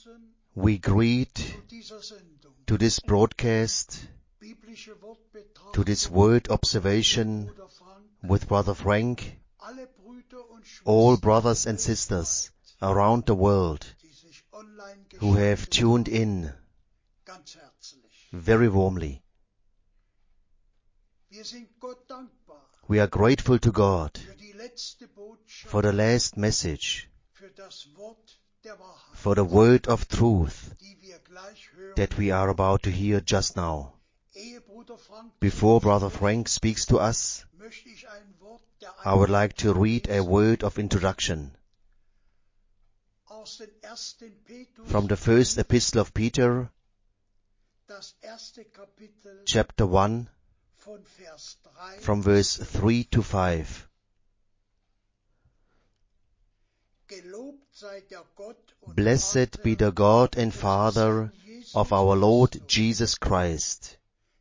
we greet to this broadcast, to this word observation with Brother Frank, all brothers and sisters around the world who have tuned in very warmly. We are grateful to God for the last message, for the word of truth that we are about to hear just now. Before Brother Frank speaks to us, I would like to read a word of introduction from the first epistle of Peter, chapter 1, from verse 3 to 5. Blessed be the God and Father of our Lord Jesus Christ,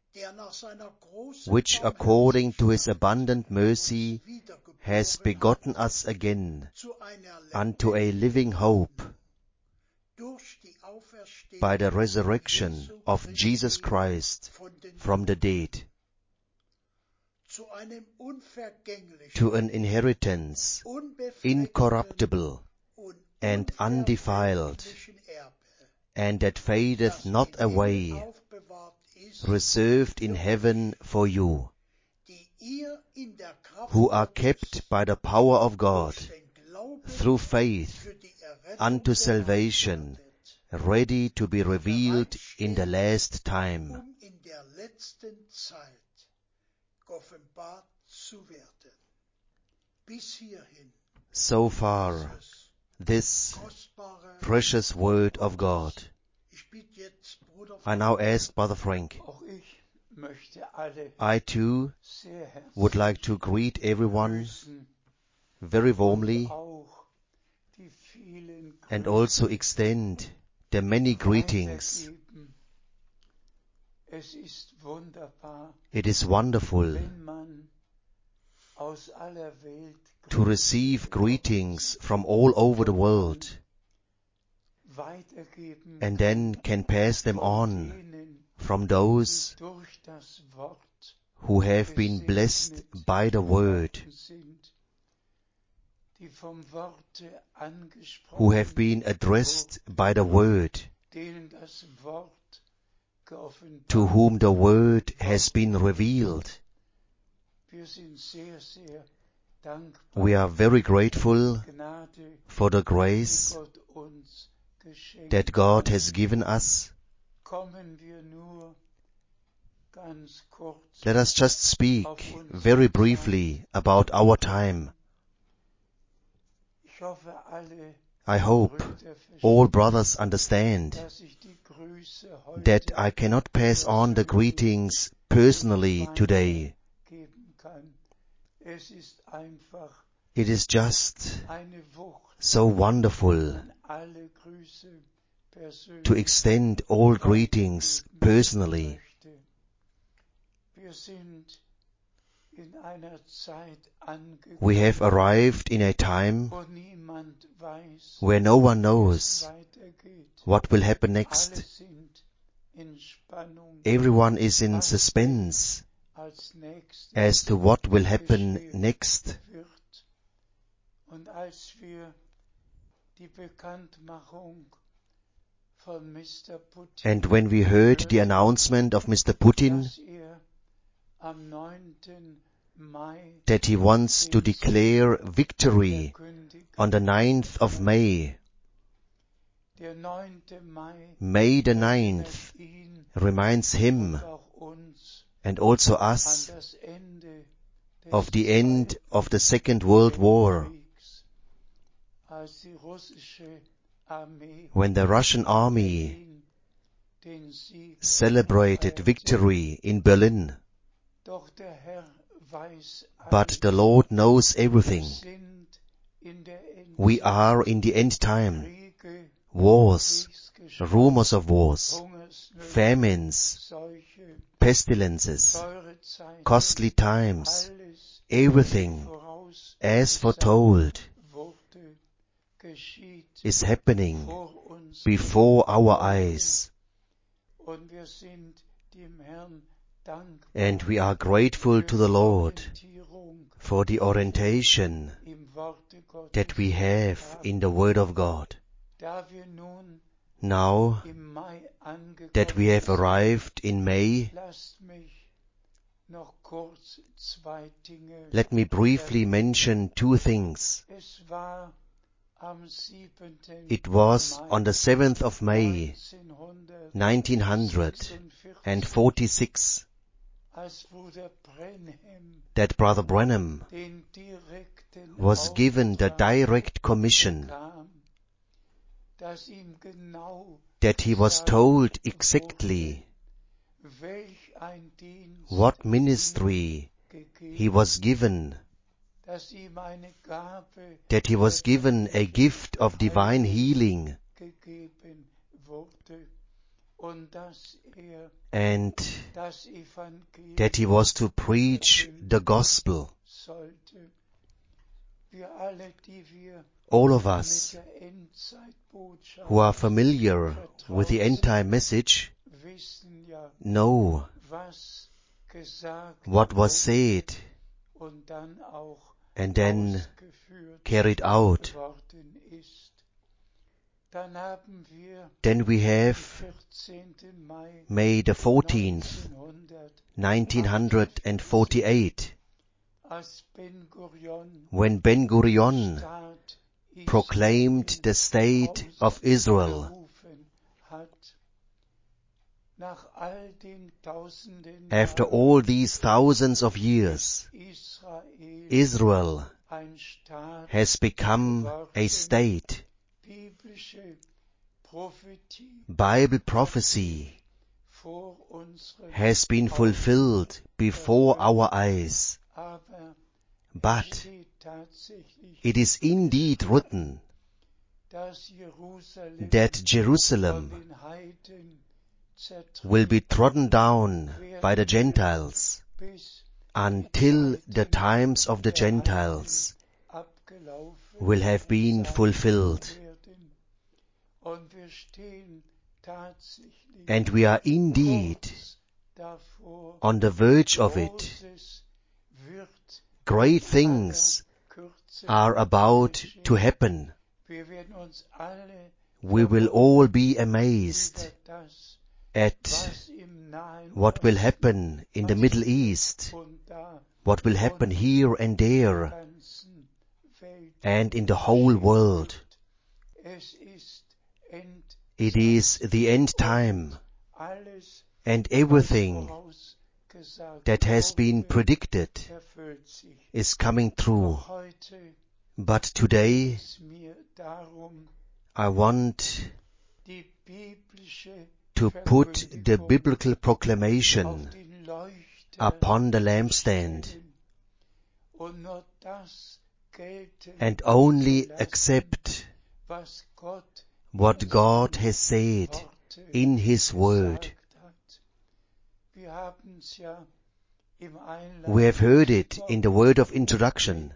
which according to his abundant mercy has begotten us again unto a living hope by the resurrection of Jesus Christ from the dead, to an inheritance incorruptible and undefiled, and that fadeth not away, reserved in heaven for you, who are kept by the power of God through faith unto salvation, ready to be revealed in the last time. So far, this precious word of God. I now ask Brother Frank. I too would like to greet everyone very warmly and also extend the many greetings. It is wonderful to receive greetings from all over the world and then can pass them on from those who have been blessed by the word, who have been addressed by the word, to whom the word has been revealed. We are very grateful for the grace that God has given us. Let us just speak very briefly about our time. I hope all brothers understand that I cannot pass on the greetings personally today. It is just so wonderful to extend all greetings personally. We have arrived in a time where no one knows what will happen next. Everyone is in suspense as to what will happen next. And when we heard the announcement of Mr. Putin that he wants to declare victory on the 9th of May, May the 9th reminds him and also us of the end of the Second World War, when the Russian army celebrated victory in Berlin. But the Lord knows everything. We are in the end time. Wars, rumors of wars, famines, pestilences, costly times, everything, as foretold, is happening before our eyes. And we are grateful to the Lord for the orientation that we have in the Word of God. Now that we have arrived in May, let me briefly mention two things. It was on the 7th of May, 1946, that Brother Branham was given the direct commission, that he was told exactly what ministry he was given, that he was given a gift of divine healing, and that he was to preach the gospel. All of us who are familiar with the end-time message know what was said and then carried out. Then we have May the 14th, 1948, when Ben-Gurion proclaimed the state of Israel. After all these thousands of years, Israel has become a state. Bible prophecy has been fulfilled before our eyes. But it is indeed written that Jerusalem will be trodden down by the Gentiles until the times of the Gentiles will have been fulfilled. And we are indeed on the verge of it. Great things are about to happen. We will all be amazed at what will happen in the Middle East, what will happen here and there, and in the whole world. It is the end time, and everything that has been predicted is coming true. But today, I want to put the biblical proclamation upon the lampstand and only accept what God has said in His Word. We have heard it in the word of introduction.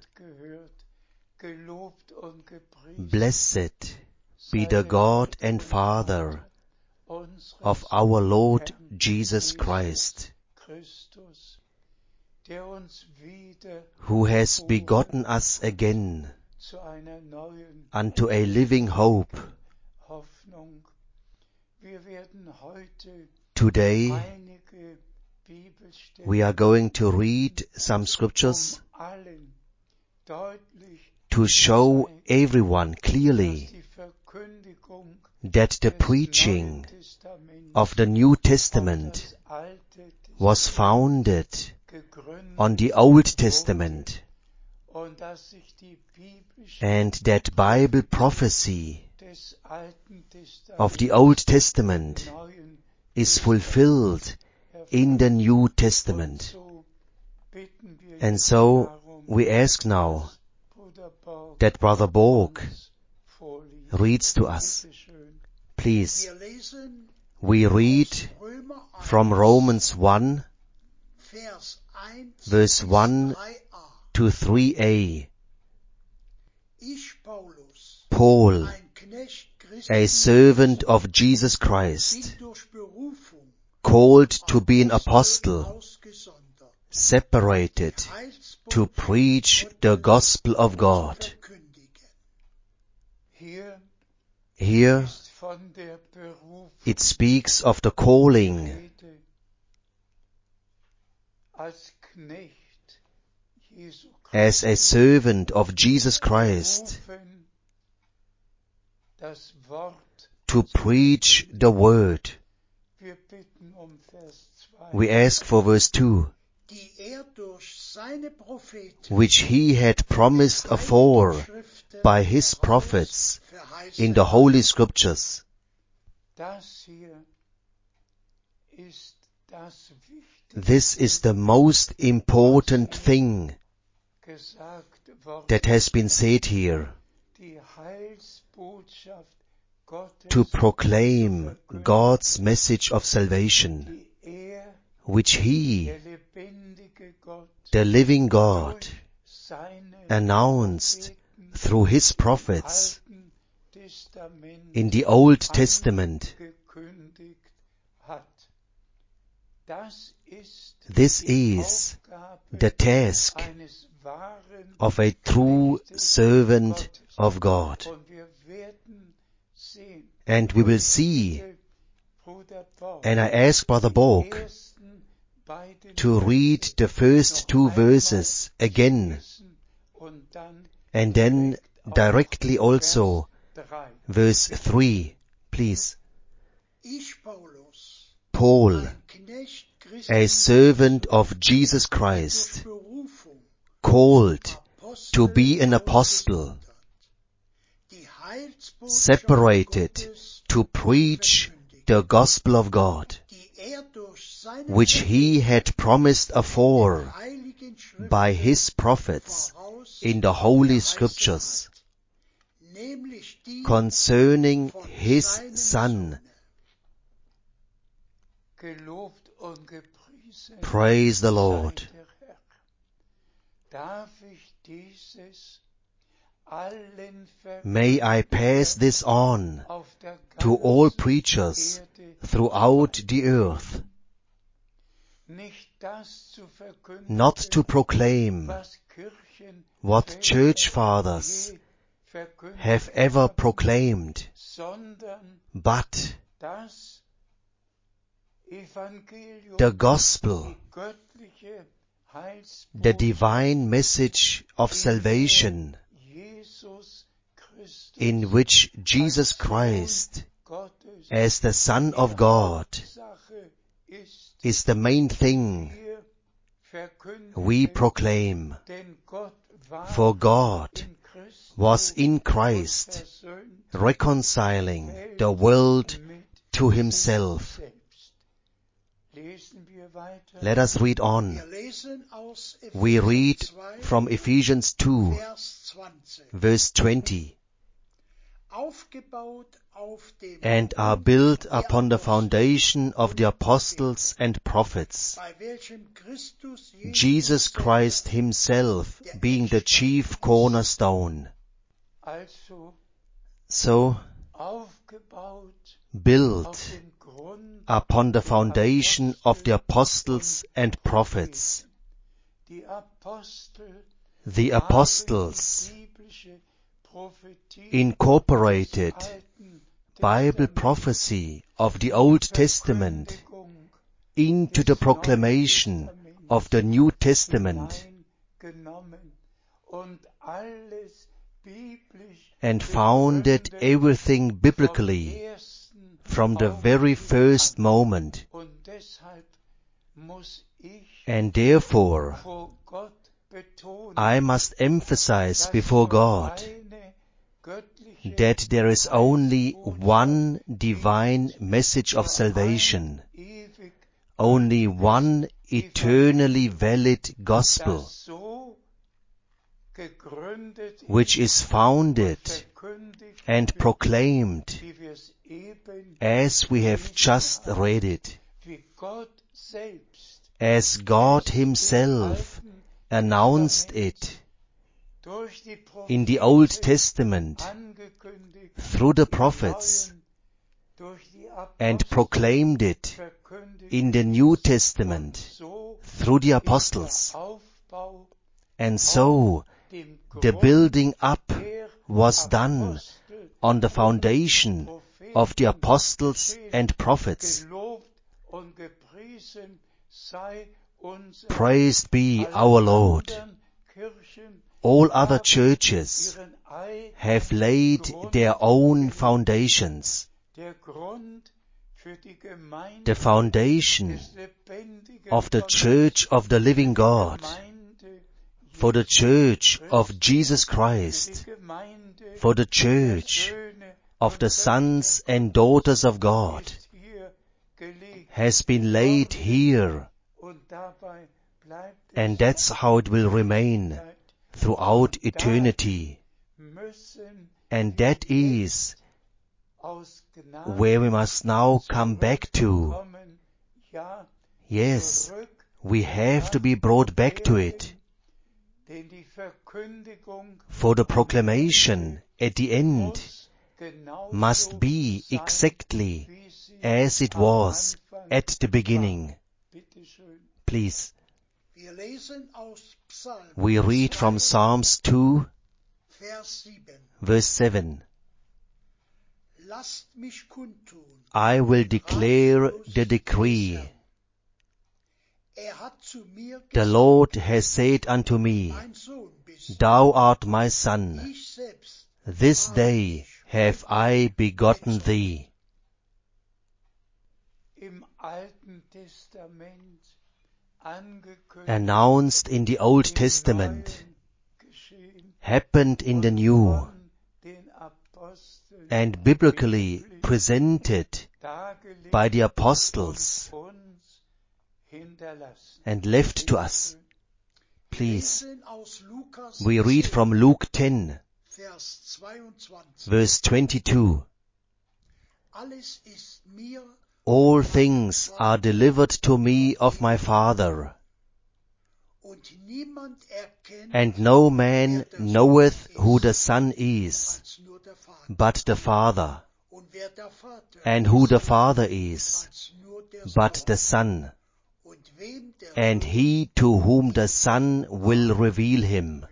Blessed be the God and Father of our Lord Jesus Christ, who has begotten us again unto a living hope. Today, we are going to read some scriptures to show everyone clearly that the preaching of the New Testament was founded on the Old Testament, and that Bible prophecy of the Old Testament is fulfilled in the New Testament. And so we ask now that Brother Borg reads to us. Please, we read from Romans 1, verse 1 to 3a. Paul, a servant of Jesus Christ, called to be an apostle, separated to preach the gospel of God. Here it speaks of the calling as a servant of Jesus Christ to preach the word. We ask for verse 2, which he had promised afore by his prophets in the Holy Scriptures. This is the most important thing that has been said here, to proclaim God's message of salvation, which he, the living God, announced through his prophets in the Old Testament. This is the task of a true servant of God. And we will see, and I ask Brother Borg to read the first 2 verses again, and then directly also verse 3, please. Paul, a servant of Jesus Christ, called to be an apostle, separated to preach the gospel of God, which he had promised afore by his prophets in the Holy Scriptures, concerning his Son. Praise the Lord. May I pass this on to all preachers throughout the earth, not to proclaim what church fathers have ever proclaimed, but the gospel, the divine message of salvation, in which Jesus Christ, as the Son of God, is the main thing we proclaim. For God was in Christ, reconciling the world to himself. Let us read on. We read from Ephesians 2, verse 20. And are built upon the foundation of the apostles and prophets, Jesus Christ himself being the chief cornerstone. So, built upon the foundation of the apostles and prophets. The apostles incorporated Bible prophecy of the Old Testament into the proclamation of the New Testament, and founded everything biblically from the very first moment. And therefore, I must emphasize before God that there is only one divine message of salvation, only one eternally valid gospel, which is founded and proclaimed as we have just read it, as God himself announced it in the Old Testament through the prophets and proclaimed it in the New Testament through the apostles. And so the building up was done on the foundation of the apostles and prophets. Praised be our Lord. All other churches have laid their own foundations. The foundation of the Church of the Living God, for the Church of Jesus Christ, for the Church of the sons and daughters of God, has been laid here, and that's how it will remain throughout eternity. And that is where we must now come back to. Yes, we have to be brought back to it. For the proclamation at the end must be exactly as it was at the beginning. Please. We read from Psalms 2, verse 7. I will declare the decree. The Lord has said unto me, Thou art my son. This day have I begotten thee. Announced in the Old Testament, happened in the New, and biblically presented by the apostles and left to us. Please, we read from Luke 10, verse 22. All things are delivered to me of my Father, and no man knoweth who the Son is, but the Father, and who the Father is, but the Son, and he to whom the Son will reveal him.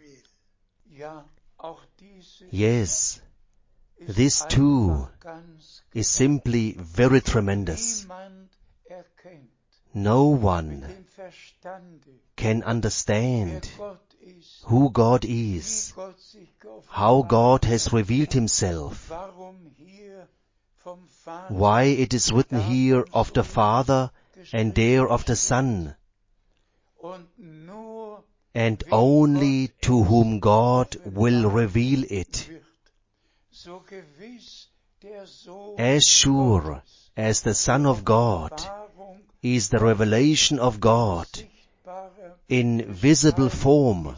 Yes, this too is simply very tremendous. No one can understand who God is, how God has revealed Himself, why it is written here of the Father and there of the Son, and only to whom God will reveal it. As sure as the Son of God is the revelation of God in visible form,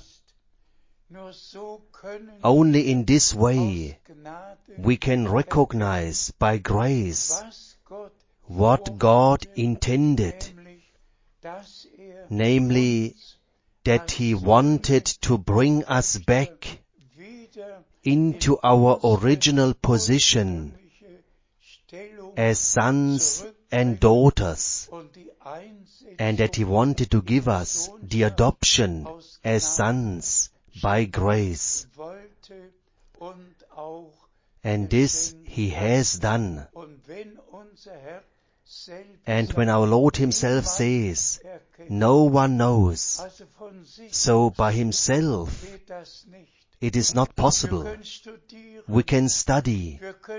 only in this way we can recognize by grace what God intended, namely that He wanted to bring us back into our original position as sons and daughters, and that He wanted to give us the adoption as sons by grace. And this He has done. And when our Lord Himself says, no one knows, so by Himself it is not possible. We can study.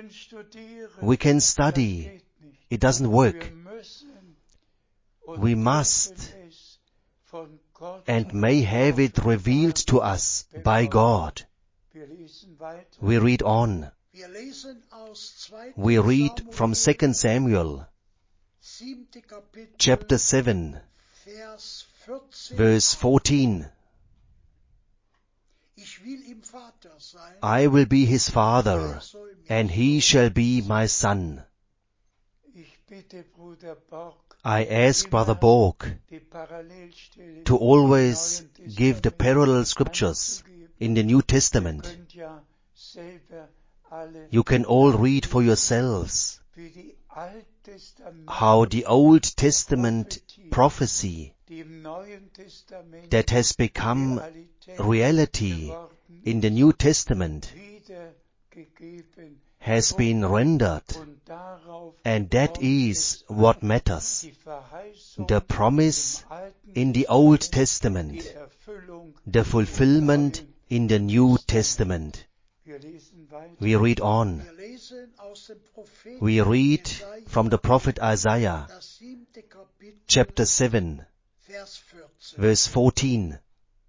It doesn't work. We must and may have it revealed to us by God. We read on. We read from 2 Samuel, chapter 7, verse 14. I will be his father, and he shall be my son. I ask Brother Borg to always give the parallel scriptures in the New Testament. You can all read for yourselves how the Old Testament prophecy that has become reality in the New Testament has been rendered, and that is what matters. The promise in the Old Testament, the fulfillment in the New Testament. We read on. We read from the prophet Isaiah, chapter 7, verse 14.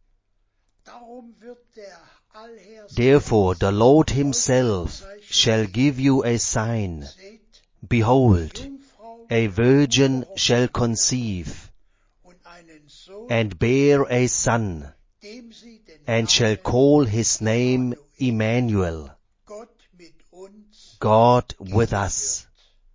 Therefore the Lord himself shall give you a sign. Behold, a virgin shall conceive, and bear a son, and shall call his name Emmanuel, God with us.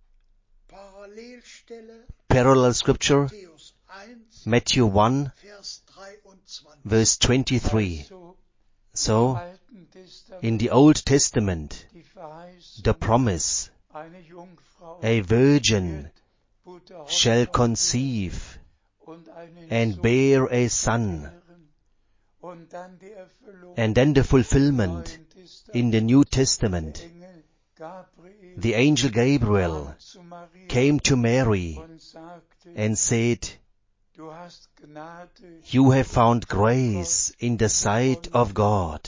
Parallel scripture, Matthew 1, verse 23. So, in the Old Testament, the promise, a virgin shall conceive and bear a son, and then the fulfillment in the New Testament. The angel Gabriel came to Mary and said, "You have found grace in the sight of God.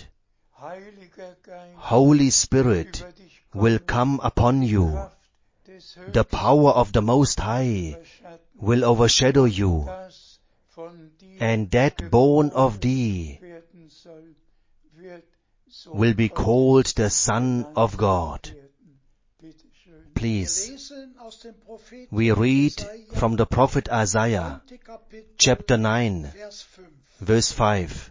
Holy Spirit will come upon you. The power of the Most High will overshadow you, and that born of thee will be called the Son of God." Please, we read from the prophet Isaiah, chapter 9, verse 5.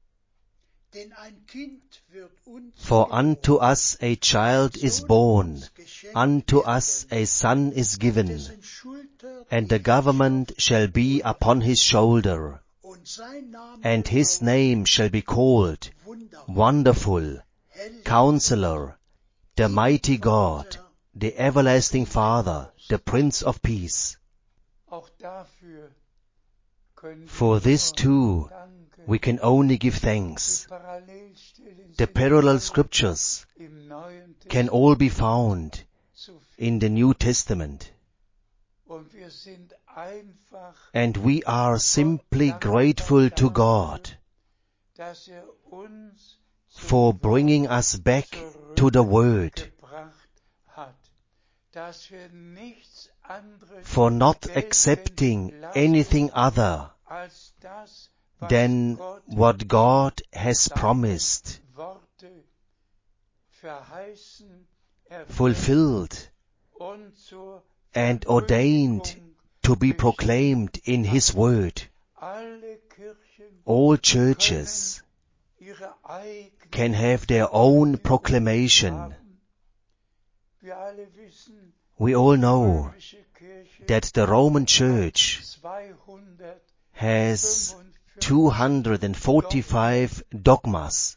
For unto us a child is born, unto us a son is given, and the government shall be upon his shoulder, and his name shall be called Wonderful, Counselor, the Mighty God, the Everlasting Father, the Prince of Peace. For this too we can only give thanks. The parallel scriptures can all be found in the New Testament. And we are simply grateful to God for bringing us back to the Word, for not accepting anything other than what God has promised, fulfilled, and ordained to be proclaimed in His Word. All churches can have their own proclamation. We all know that the Roman Church has 245 dogmas.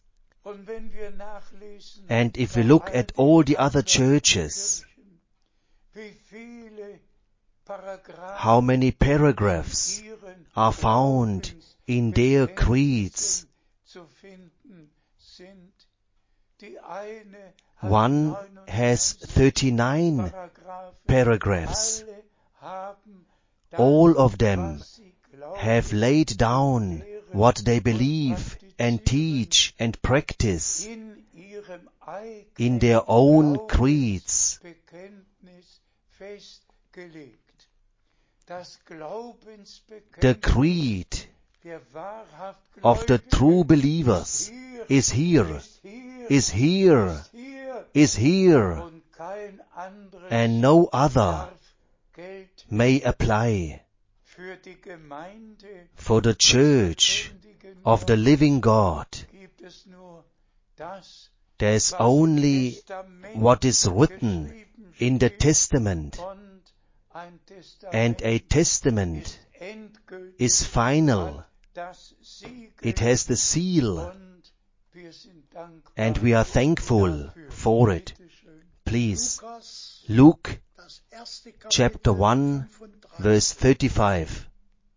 And if we look at all the other churches, how many paragraphs are found in their creeds? One has 39 paragraphs. All of them have laid down what they believe and teach and practice in their own creeds. The creed of the true believers is here, is here, is here, and no other may apply. For the church of the living God, there's only what is written in the Testament, and a testament is final. It has the seal, and we are thankful for it. Please, Luke chapter 1, verse 35.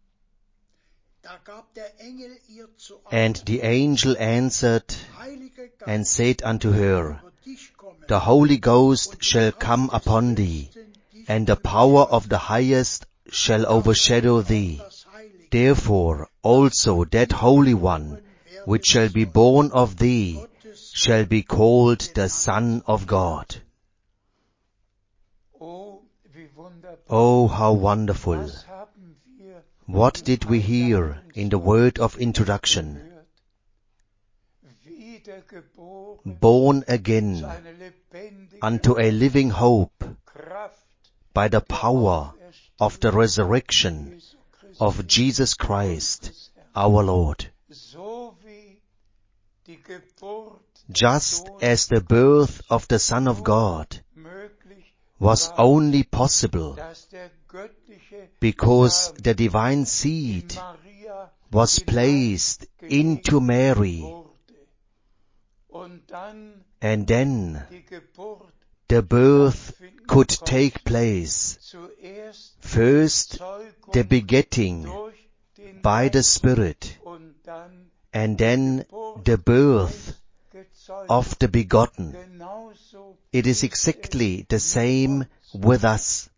And the angel answered and said unto her, The Holy Ghost shall come upon thee, and the power of the Highest shall overshadow thee. Therefore also that Holy One, which shall be born of thee, shall be called the Son of God. Oh, how wonderful! What did we hear in the word of introduction? Born again unto a living hope by the power of the resurrection of Jesus Christ, our Lord. Just as the birth of the Son of God was only possible because the divine seed was placed into Mary, and then the birth could take place. First, the begetting by the Spirit, and then the birth of the begotten. It is exactly the same with us.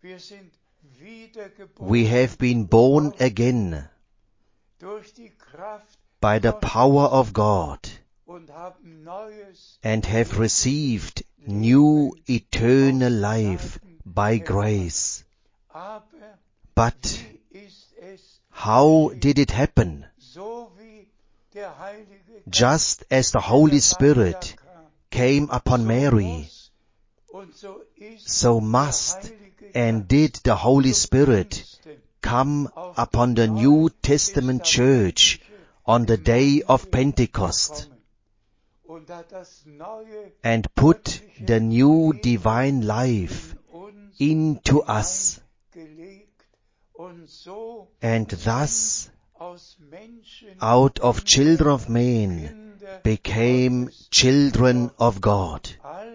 We have been born again by the power of God and have received new eternal life by grace. But how did it happen? Just as the Holy Spirit came upon Mary, so must and did the Holy Spirit come upon the New Testament church on the day of Pentecost and put the new divine life into us, and thus out of children of men became children of God.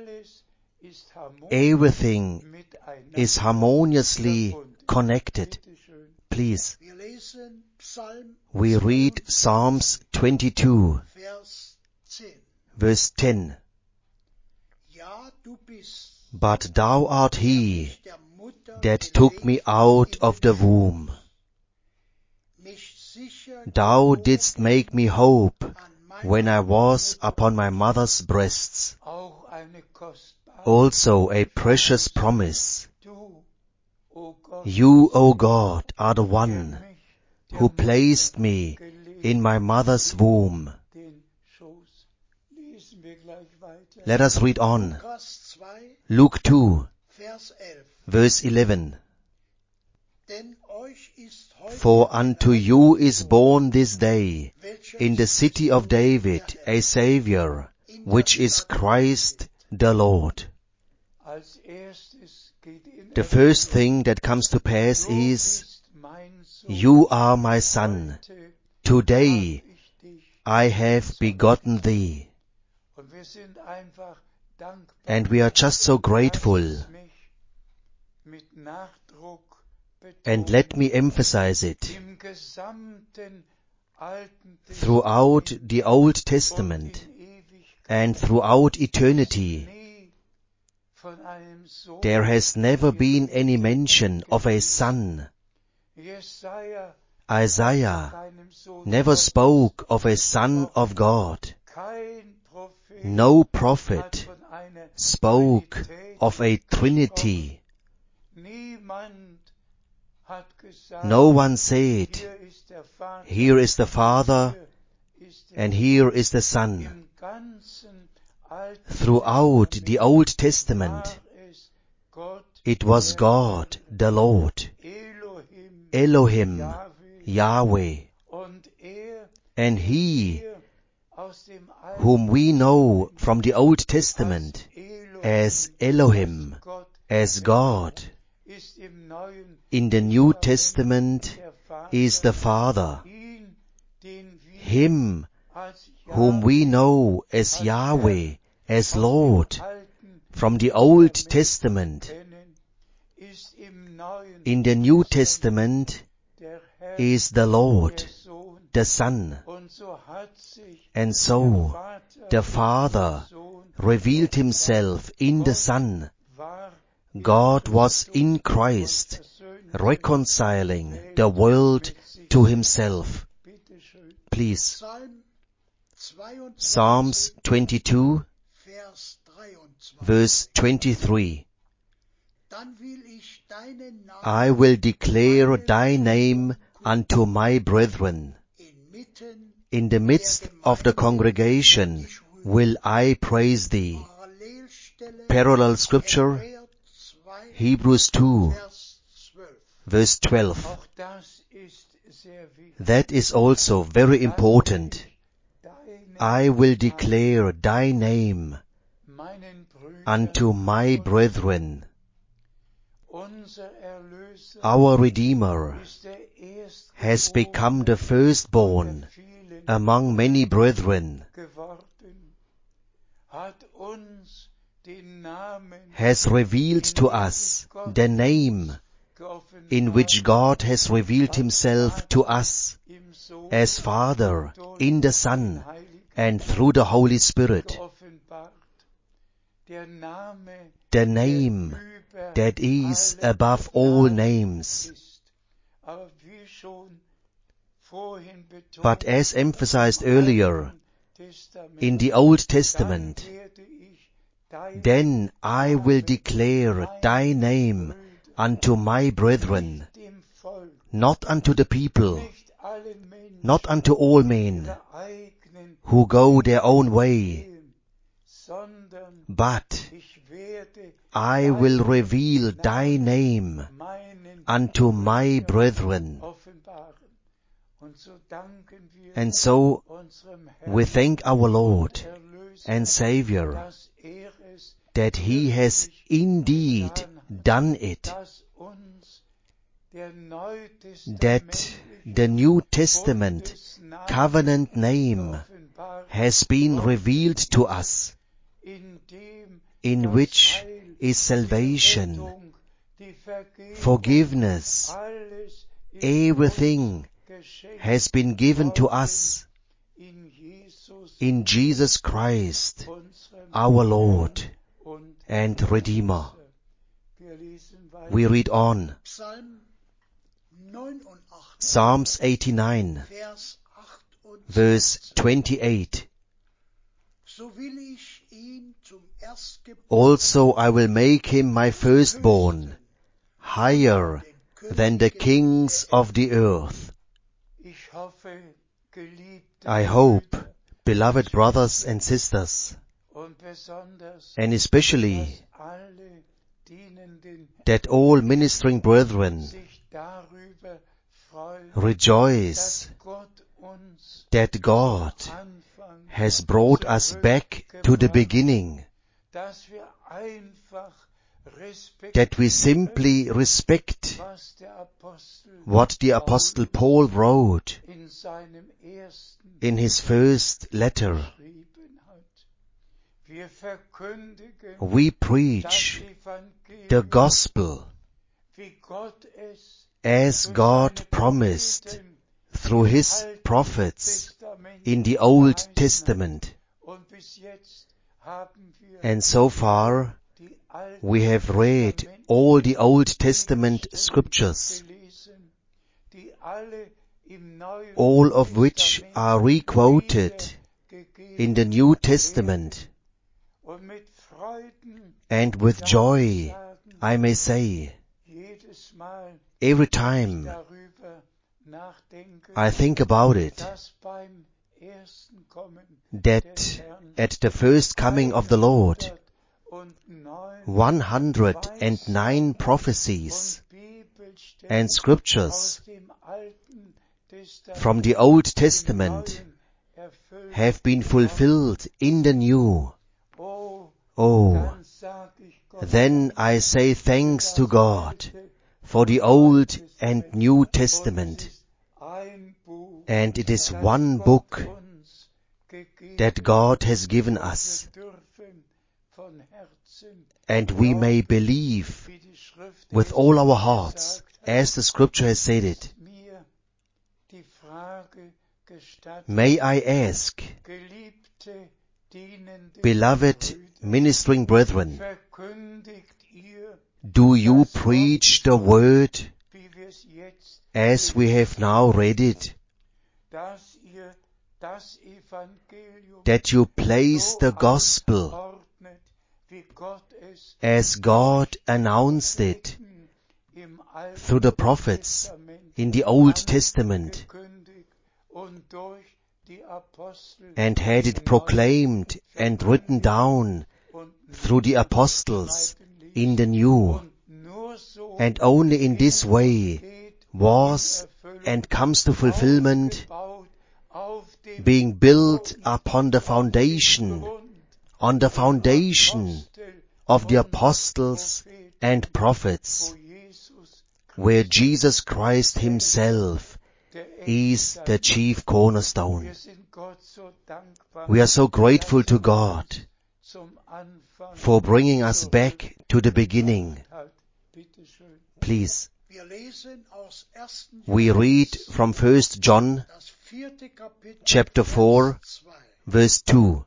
Everything is harmoniously connected. Please, we read Psalms 22, verse 10. But thou art he that took me out of the womb. Thou didst make me hope when I was upon my mother's breasts. Also a precious promise. You, O God, are the one who placed me in my mother's womb. Let us read on. Luke 2, verse 11. For unto you is born this day in the city of David a Savior, which is Christ the Lord. The first thing that comes to pass is, you are my son. Today I have begotten thee. And we are just so grateful. And let me emphasize it. Throughout the Old Testament and throughout eternity, there has never been any mention of a son. Isaiah never spoke of a Son of God. No prophet spoke of a Trinity. No one said, here is the Father and here is the Son. Throughout the Old Testament, it was God, the Lord, Elohim, Yahweh, and He, whom we know from the Old Testament as Elohim, as God, in the New Testament is the Father, Him whom we know as Yahweh, as Lord, from the Old Testament. In the New Testament is the Lord, the Son. And so the Father revealed himself in the Son. God was in Christ, reconciling the world to himself. Please. Psalms 22, verse 23. I will declare thy name unto my brethren. In the midst of the congregation will I praise thee. Parallel scripture, Hebrews 2, verse 12. That is also very important. I will declare thy name unto my brethren. Our Redeemer has become the firstborn among many brethren, has revealed to us the name in which God has revealed himself to us as Father in the Son and through the Holy Spirit. The name that is above all names. But as emphasized earlier, in the Old Testament, then I will declare thy name unto my brethren, not unto the people, not unto all men who go their own way, but I will reveal thy name unto my brethren. And so we thank our Lord and Savior that he has indeed done it, that the New Testament covenant name has been revealed to us, in which is salvation, forgiveness, everything has been given to us in Jesus Christ, our Lord and Redeemer. We read on. Psalms 89, verse 28. Also I will make him my firstborn, higher than the kings of the earth. I hope, beloved brothers and sisters, and especially that all ministering brethren rejoice that God has brought us back to the beginning, that we simply respect what the Apostle Paul wrote in his first letter. We preach the gospel as God promised through his prophets in the Old Testament. And so far, we have read all the Old Testament scriptures, all of which are re-quoted in the New Testament. And with joy, I may say, every time I think about it, that at the first coming of the Lord, 109 prophecies and scriptures from the Old Testament have been fulfilled in the New. Oh, then I say thanks to God for the Old and New Testament. And it is one book that God has given us, and we may believe with all our hearts, as the Scripture has said it. May I ask, beloved ministering brethren, do you preach the word as we have now read it? That you place the gospel as God announced it through the prophets in the Old Testament, and had it proclaimed and written down through the apostles in the New, and only in this way was and comes to fulfillment, being built upon the foundation, on the foundation of the apostles and prophets, where Jesus Christ himself is the chief cornerstone. We are so grateful to God for bringing us back to the beginning. Please, we read from 1 John chapter 4, verse 2.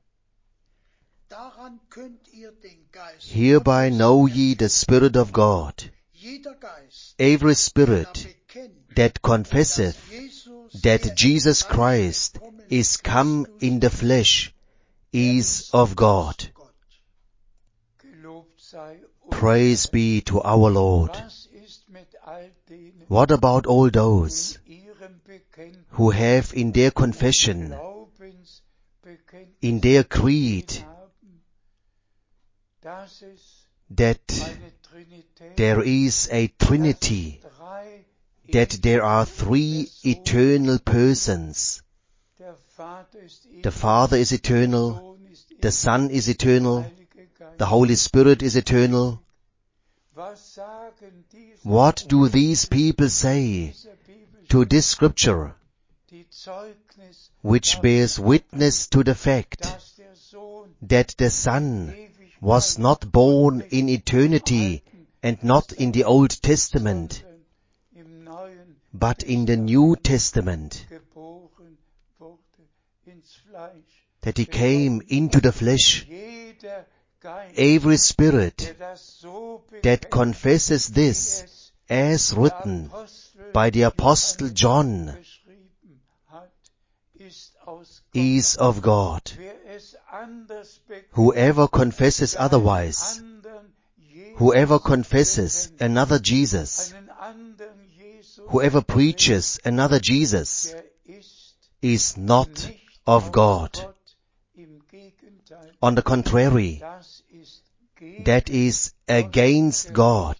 Hereby know ye the Spirit of God. Every spirit that confesseth that Jesus Christ is come in the flesh is of God. Praise be to our Lord. What about all those who have in their confession, in their creed, that there is a Trinity, that there are three eternal persons? The Father is eternal, the Son is eternal, the Holy Spirit is eternal. What do these people say to this scripture, which bears witness to the fact that the Son was not born in eternity and not in the Old Testament, but in the New Testament, that he came into the flesh? Every spirit that confesses this as written by the Apostle John is of God. Whoever confesses otherwise, whoever confesses another Jesus, whoever preaches another Jesus, is not of God. On the contrary, that is against God.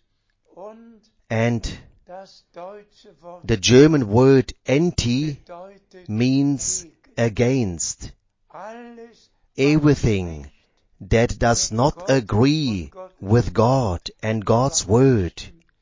And the German word anti means against. Everything that does not agree with God and God's word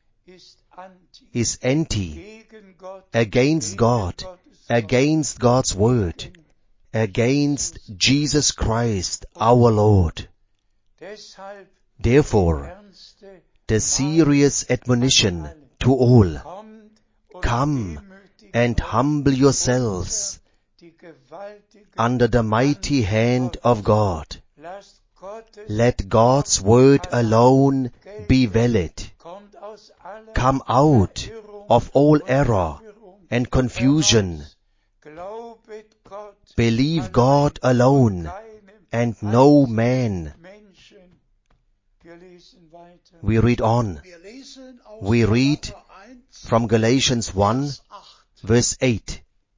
is anti, against God, against God's word, against Jesus Christ our Lord. Therefore, the serious admonition to all, come and humble yourselves under the mighty hand of God. Let God's word alone be valid. Come out of all error and confusion. Believe God alone and no man. We read on. We read from Galatians 1, verse 8.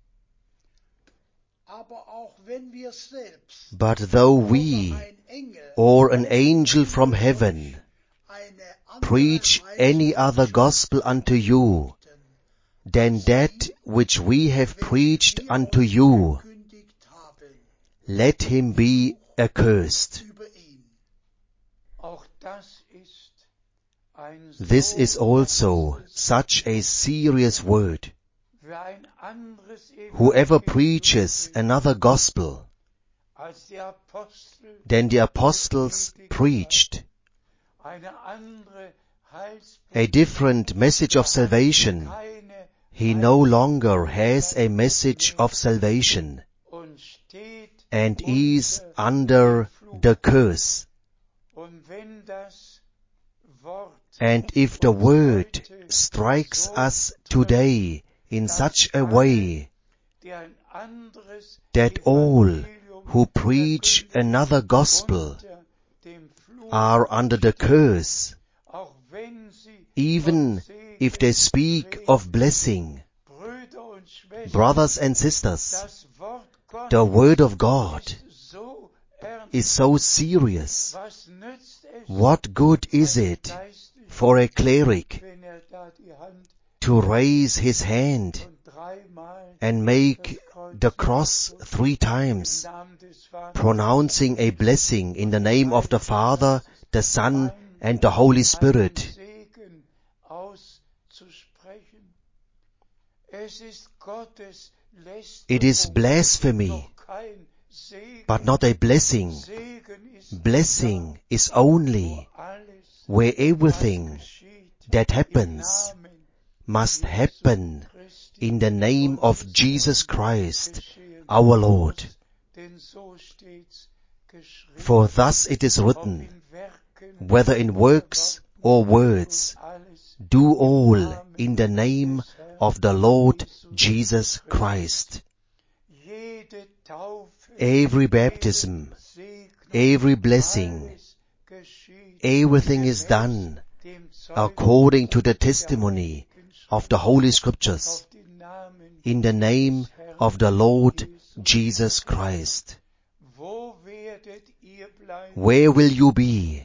But though we, or an angel from heaven, preach any other gospel unto you than that which we have preached unto you, let him be accursed. This is also such a serious word. Whoever preaches another gospel Then the apostles preached a different message of salvation. He no longer has a message of salvation and is under the curse. And if the word strikes us today in such a way that all who preach another gospel are under the curse, even if they speak of blessing, brothers and sisters, the word of God is so serious. What good is it for a cleric to raise his hand and make the cross 3 times, pronouncing a blessing in the name of the Father, the Son, and the Holy Spirit? It is blasphemy, but not a blessing. Blessing is only where everything that happens must happen in the name of Jesus Christ, our Lord. For thus it is written, whether in works or words, do all in the name of the Lord Jesus Christ. Every baptism, every blessing, everything is done according to the testimony of the Holy Scriptures, in the name of the Lord Jesus Christ. Where will you be,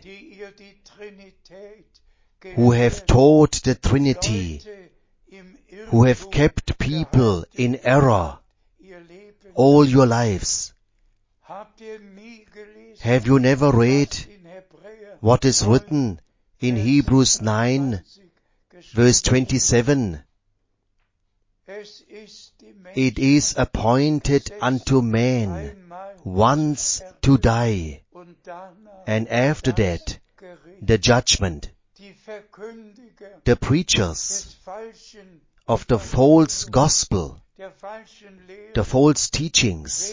who have taught the Trinity, who have kept people in error all your lives? Have you never read what is written in Hebrews 9, verse 27? It is appointed unto man once to die, and after that the judgment. The preachers of the false gospel, the false teachings,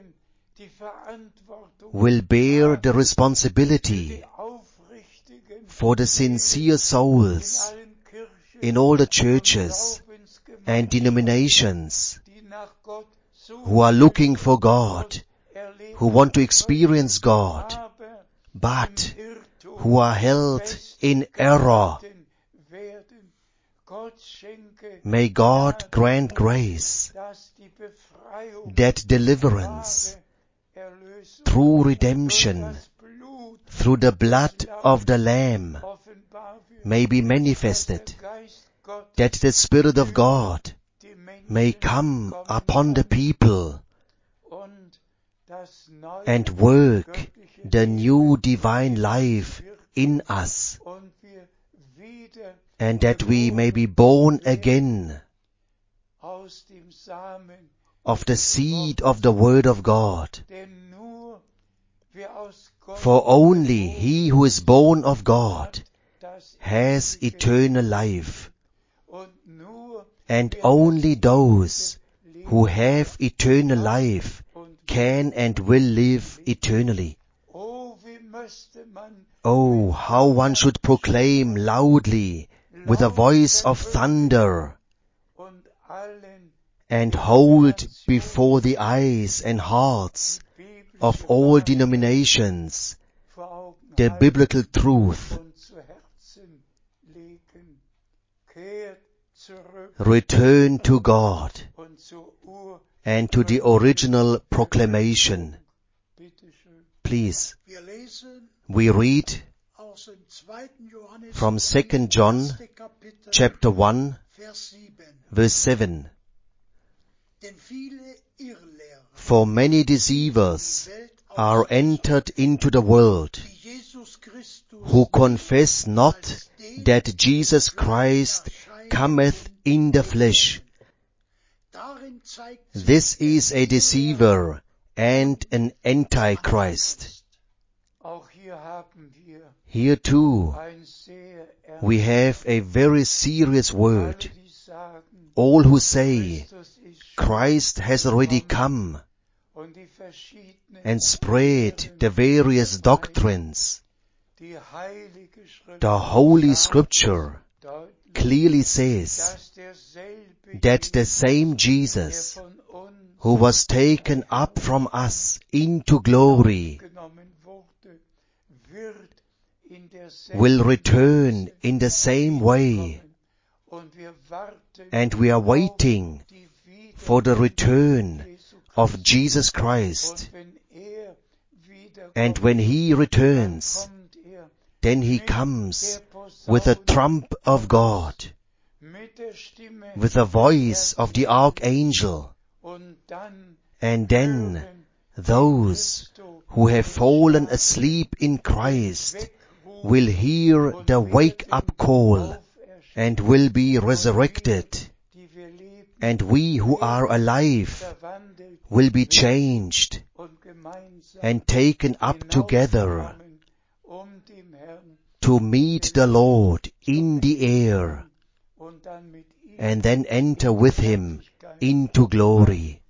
will bear the responsibility for the sincere souls in all the churches and denominations who are looking for God, who want to experience God, but who are held in error. May God grant grace that deliverance through redemption, through the blood of the Lamb, may be manifested, that the Spirit of God may come upon the people and work the new divine life in us, and that we may be born again of the seed of the Word of God. For only he who is born of God has eternal life, and only those who have eternal life can and will live eternally. Oh, how one should proclaim loudly with a voice of thunder, and hold before the eyes and hearts of all denominations the biblical truth. Return to God and to the original proclamation. Please, we read from 2 John chapter 1 verse 7. For many deceivers are entered into the world, who confess not that Jesus Christ cometh in the flesh. This is a deceiver and an Antichrist. Here too we have a very serious word. All who say Christ has already come and spread the various doctrines, the Holy Scripture clearly says that the same Jesus who was taken up from us into glory will return in the same way, and we are waiting for the return of Jesus Christ. And when He returns, then He comes with a trump of God, with the voice of the archangel, and then those who have fallen asleep in Christ will hear the wake-up call and will be resurrected, and we who are alive will be changed and taken up together to meet the Lord in the air and then enter with Him into glory.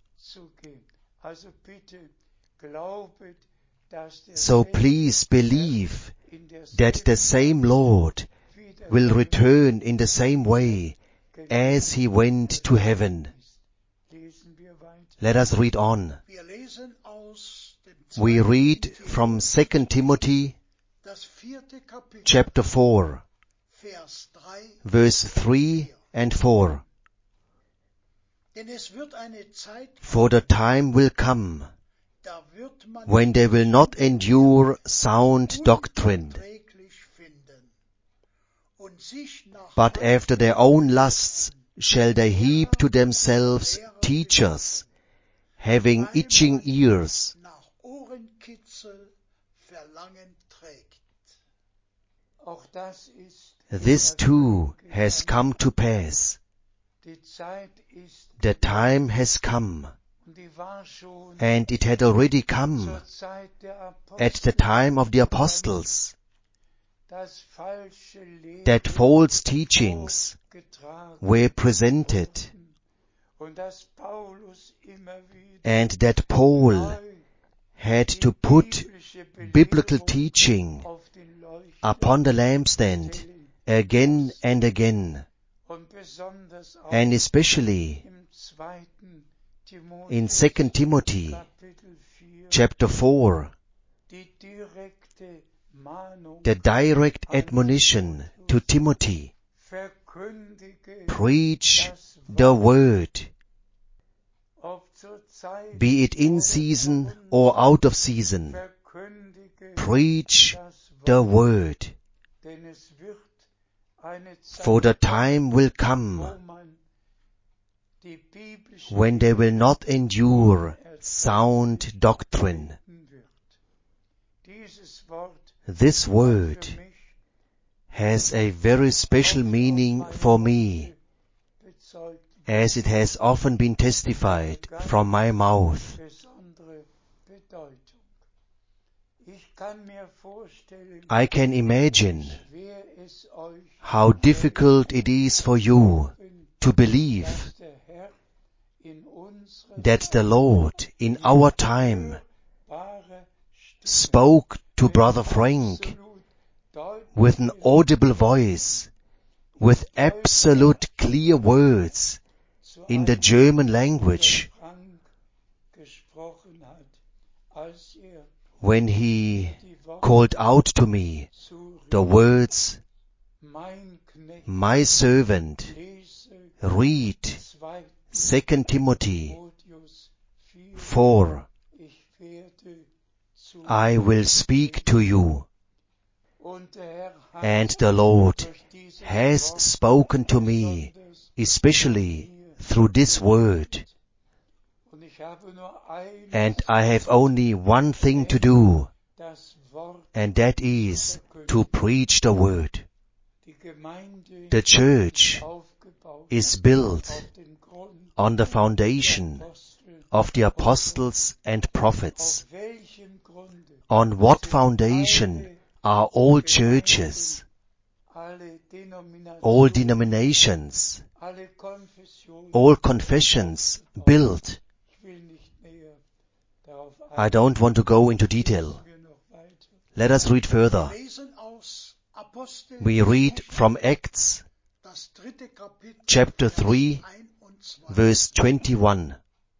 So please believe that the same Lord will return in the same way as He went to heaven. Let us read on. We read from 2 Timothy chapter 4, verse 3 and 4. For the time will come when they will not endure sound doctrine, but after their own lusts shall they heap to themselves teachers, having itching ears. This too has come to pass. The time has come, and it had already come at the time of the apostles, that false teachings were presented, and that Paul had to put biblical teaching upon the lampstand again and again, and especially in 2 Timothy chapter 4, the direct admonition to Timothy: preach the word, be it in season or out of season. Preach the word, for the time will come when they will not endure sound doctrine. This word has a very special meaning for me, as it has often been testified from my mouth. I can imagine how difficult it is for you to believe that the Lord in our time spoke to Brother Frank with an audible voice, with absolute clear words in the German language, when he called out to me the words, "My servant, read 2 Timothy 4. I will speak to you." And the Lord has spoken to me, especially through this word. And I have only one thing to do, and that is to preach the word. The church is built on the foundation of the apostles and prophets. auf welchem Grunde On what foundation are all churches, alle Denominationen, all denominations, alle Konfessionen, all confessions built? ich will nicht näher darauf I don't want to go into detail. wir noch weiter. Let us read further. lesen aus Apostel We read from Acts das 3. Kapitel, chapter Vers 3, 1 und 2. verse 21.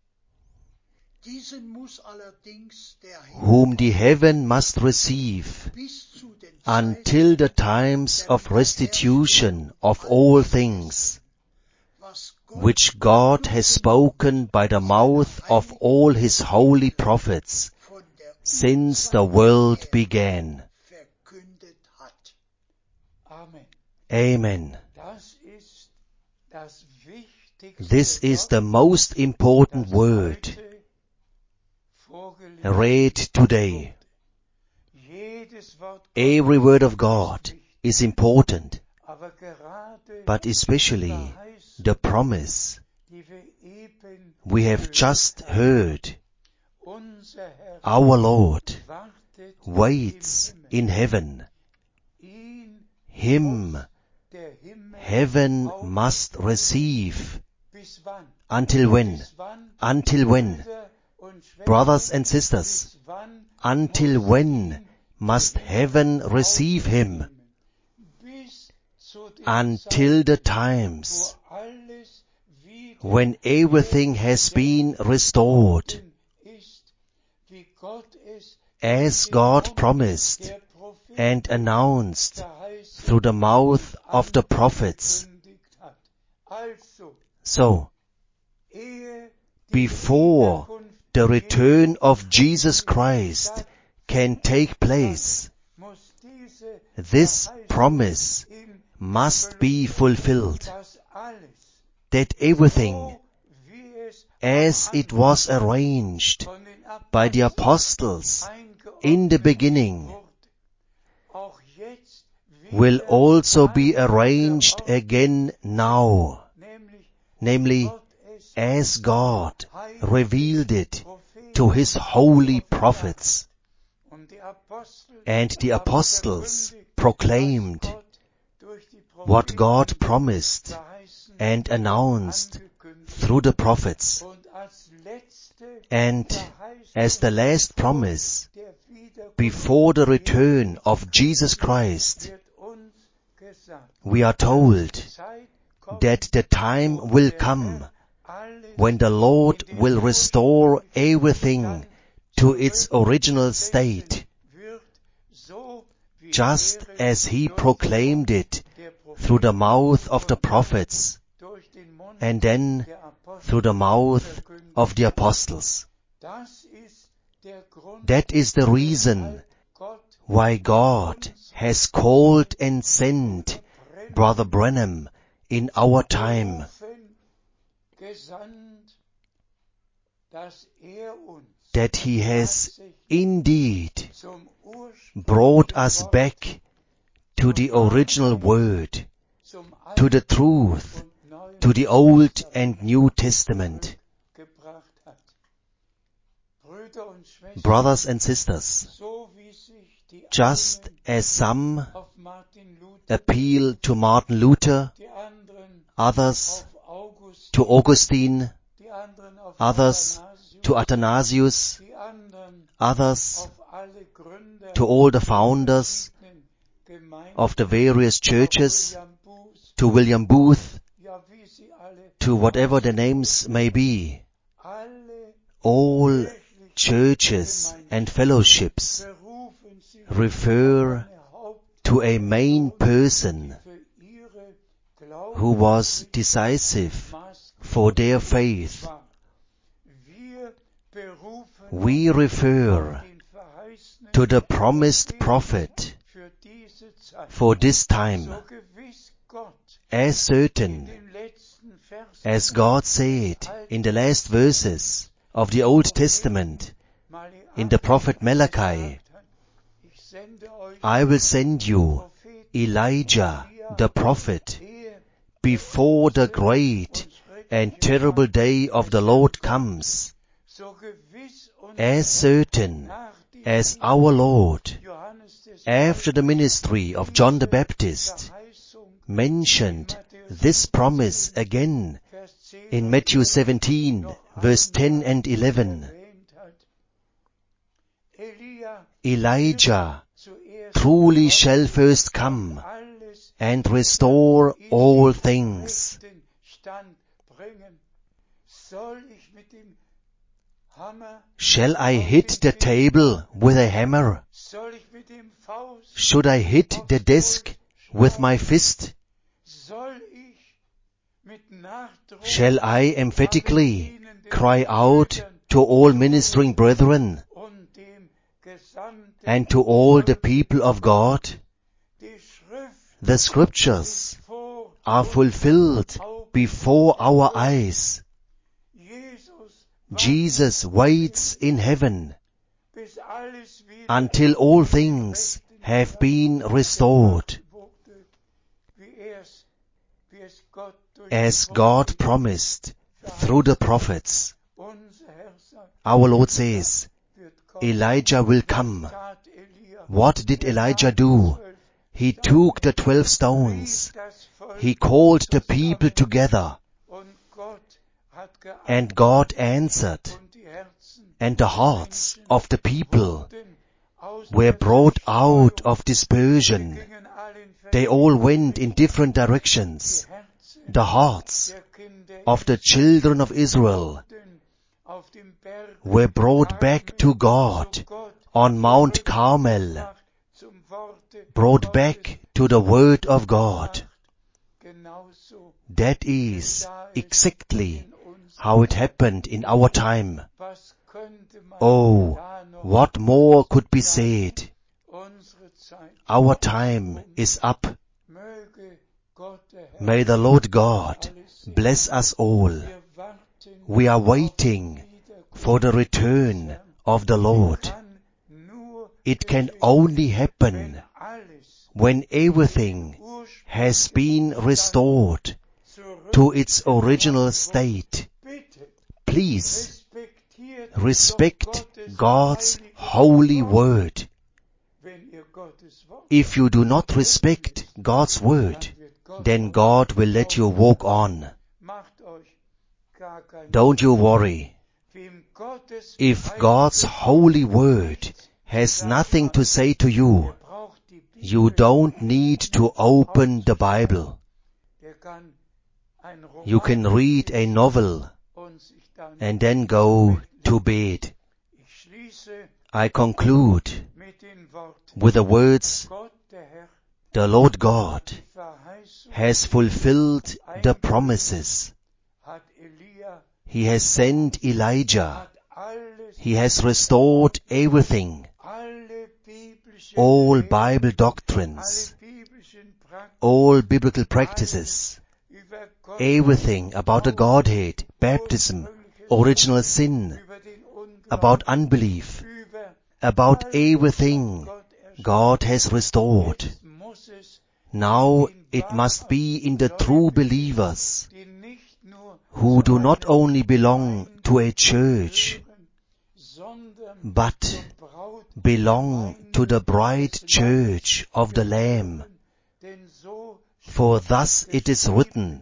Diesen muss allerdings der Whom the heaven must receive bis zu den until the times of restitution of all things, was which God has spoken by the mouth of all his holy prophets von der since the world began. verkündet hat. Amen. Amen. Das ist das wichtigste This is the most important word heute vorgelesen. read today. Jedes Wort Every word of God is important, aber gerade but especially Verheißung, the promise die wir eben we have just heard. unser Herr Our Lord wartet waits im in heaven. Himmel. Ihn Him der Himmel heaven auf must receive. bis wann? Until when? Bis wann? Until when? Brüder und Schwestern, Brothers and sisters, bis wann until muss when ihn must heaven receive him? bis zu den Until the Zeiten, times wo alles wieder when everything has been restored, ist, wie Gott es as im God Mund promised der Propheten and announced verheißen through the mouth of the prophets. angekündigt hat. Also, So, ehe die before Wiederkunft the return of Jesus Christ can take place, muss diese this Verheißung promise in must be fulfilled, das alles, that everything, so wie es as it was arranged von den by the Aposteln apostles in the eingeordnet beginning, wurde, auch jetzt will wieder also be eingeordnet, arranged again now, nämlich namely Gott es as God revealed it Propheten to his holy prophets. und die Apostel And the haben apostles verkündigt, proclaimed was Gott durch die what Propheten God promised verheißen and announced angekündigt. through the prophets. Und als letzte And Verheißung as the last promise der Wiederkunft before the return of Jesus Christ, wird uns gesagt, we are told Zeit kommt, that the time will come alles when the Lord will restore everything to its original state, wird, so wie just as he durch proclaimed it der Prophet through the mouth of the prophets durch den Mund and then der Apostel through the mouth verkündigt. of the apostles. Das ist der Grund, That is the reason Gott why God has called and sent Brother Branham in our time, berufen, gesandt, dass uns that he has indeed zum brought us back to the original word, zum to the truth, und Neuen to the Old and New Testament. gebracht hat. Brüder und Schwestern, Brothers and sisters, so wie sich die just einen as some auf Martin Luther, appeal to Martin Luther, die anderen others auf August, to Augustine, die anderen auf others Athanasius, to Athanasius, die anderen others auf alle Gründer to all the founders Gemeinden, of the various churches, William Booth, to William Booth, ja, wie sie alle, to whatever the names may be. alle All kirchlichen churches and fellowships berufen sich refer auf eine Haupt- to a main person für ihre who was decisive for their faith. war. Wir berufen We refer den verheißenen to the promised prophet für diese Zeit. for this time, So gewiss Gott as in certain den letzten Versen as God said in the last verses of the Old Testament, in the prophet Malachi, ich sende euch I will send you Elijah the prophet before the great and terrible day of the Lord comes. so gewiss und as certain nach die as our Lord, Johannes des after the ministry of John the Baptist, Verheißung mentioned this promise again Vers 10 in Matthew 17, verse 10 and 11. erwähnt hat. Elia Elijah zuerst truly shall first come alles and restore all things. rechten Stand bringen. Soll ich mit dem Hammer, Shall I hit the table with a hammer? soll ich mit dem Faust, Should I hit the desk with my fist? soll ich mit Nachdruck Shall I emphatically cry out to all ministering brethren und dem gesamten and to all the people of God? die Schrift The scriptures vor are fulfilled before our eyes. Jesus waits in heaven bis alles wieder until all things have been restored, wurde, wie es Gott durch as God promised through the prophets. unser Herr sagt, Our Lord says, wird kommen. Elijah will come. Tat Elia, What did Elijah do? He took the 12 stones. das Volk He called the people together, und Gott hat and God answered, und die Herzen and the hearts of the people wurden aus were der brought out Zerstreuung, of dispersion. gingen allen They all went in different directions. Herzen The hearts der Kinder of the children of Israel Israel auf dem Berg were brought back to God zu Gott on Mount Carmel, zum Worte brought back to the Word of God. genauso That is exactly how it happened in our time. was könnte man Oh, da noch what more could be said? unsere Zeit Our time is up. möge Gott der Herr May the Lord God bless us all. wir warten We are waiting for the return of the Lord. kann nur It can only happen wenn alles when everything has been restored to its original state. bitte Please respektiert respect God's holy word. wenn ihr Gottes Wort If you do not respect God's word, wird Gott then God will let you walk on. macht euch gar kein Don't you worry. wem Gottes If God's holy word has nothing to say to you, braucht die Bibel, you don't need to open the Bible. der kann ein Roman You can read a novel und sich dann and then go to bed. ich schließe I conclude mit den Worten with the words, Gott der Herr the Lord God die Verheißung has fulfilled the promises. hat Elia He has sent Elijah. hat alles He has restored everything, alle biblischen all Lehren, Bible alle doctrines, biblischen Praktiken all biblical practices, über Gott everything about the Godhead, baptism, original sin, über den Unglauben about unbelief, über about everything Gott erschaffen. God has restored. Jetzt muss es Now it must be in the true believers die nicht nur who do not only belong to a church, hören, sondern but Braut, belong to the bride church of the Lamb. denn so For thus it is written,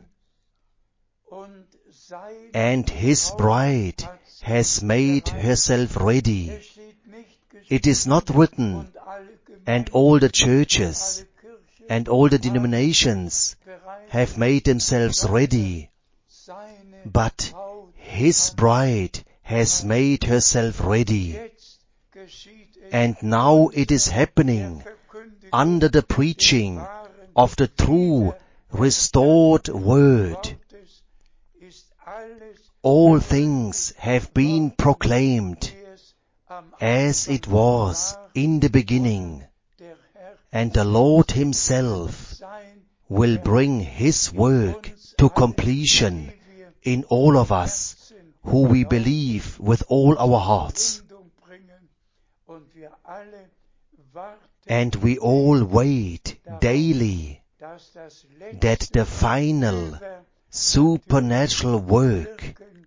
und sein and his bride has made herself ready. es steht nicht It is not written, und alle and Gemeinden, all the churches alle Kirchen and all the denominations bereit, have made themselves ready, seine but Braut his bride has made herself ready. jetzt geschieht es And now it is happening Verkündigung under the preaching of the true, restored word. Gottes ist alles All things have been proclaimed wie es am as it was in the beginning, der Herr and the Lord himself sein will bring his work to completion in all of us who we believe with all our hearts. Wendung bringen und wir alle warten, And we all wait daily dass das that letzte the final supernatural work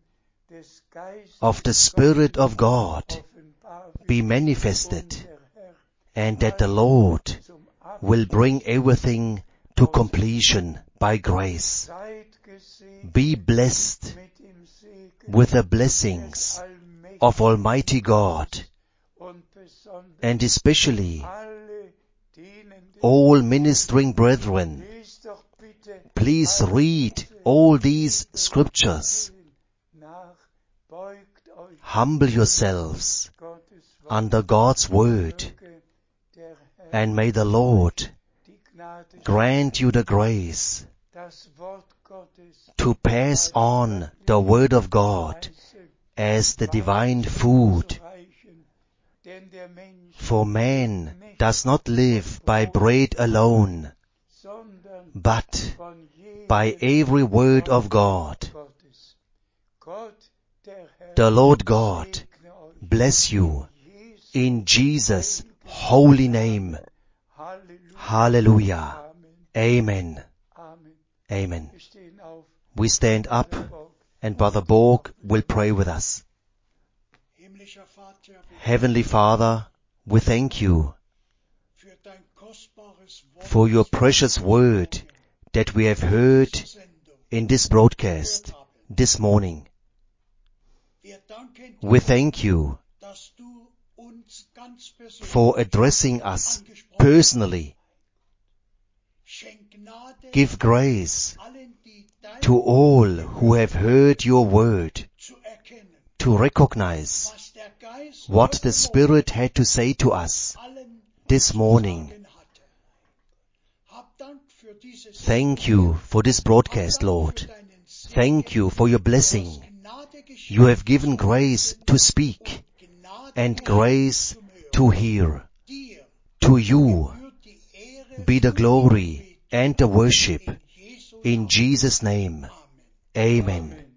des Geistes of the Spirit of God offenbar wird be und manifested, der Herr and that the Lord zum will bring everything to completion by grace. Abzeit gesegnet Be blessed mit dem Segen with the des blessings allmächtigen of Almighty God, und besonders and especially alle dienenden. all ministering brethren. Lest doch bitte Please alle read diese all these Bibelstellen scriptures. nach, beugt euch Humble yourselves Gottes Wort, under God's word, möge der Herr and may the Lord die Gnade grant you the grace das Wort Gottes to pass on the word of God Weise as the divine food. zu reichen, denn der Mensch For man does not live by bread alone, sondern but von jedem by every word of God. Gottes. Gott, der Herr, The Lord God segne euch bless you Jesu in Jesus' holy name. Halleluja. Hallelujah. Amen. Amen. Amen. Amen. Wir stehen auf. We stand up, and Brother Borg will pray with us. Himmlischer Vater, wir Heavenly Father, we thank you für dein kostbares Wort for your precious word that we have heard dieser Sendung. in this broadcast this morning. Wir danken dir, We thank you dass du uns ganz persönlich for addressing us angesprochen personally. hast. Schenk Gnade Give grace allen, die dein to all who have heard your word zu erkennen, to recognize was der Geist what heute the Spirit had to say to us Morgen allen this zu morning. sagen hatte. Hab Dank für diese Thank you for this broadcast, Lord. Thank you for your blessing. You have given grace to speak and grace to hear. To you be the glory and the worship. In Jesus' name, amen.